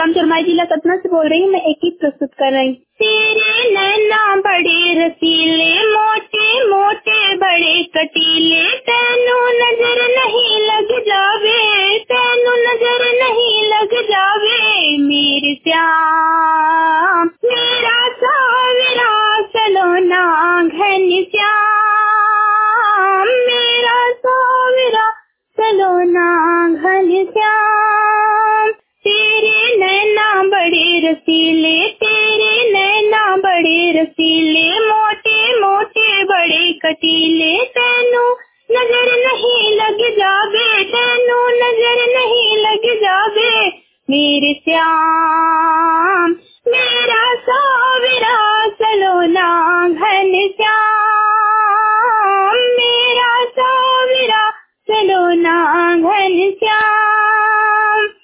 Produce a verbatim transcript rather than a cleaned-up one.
ग्राम चरमाई जिला सतना से बोल रही हूँ। मैं एक गीत प्रस्तुत कर रही हूँ। तेरे नैना बड़े रसीले, मोटे मोटे बड़े कटीले, तैनू नजर नहीं लग जावे, तैनू नजर नहीं लग जावे मेरे श्याम, मेरा सावरा सलोना घन श्याम, मेरा सावरा सलोना घन श्याम। तेरे नैना बड़े रसीले, तेरे नैना बड़े रसीले, मोटे मोटे बड़े कटीले, तैनू नजर नहीं लग जावे, तैनू नजर नहीं लग जावे मेरे श्याम, मेरा सा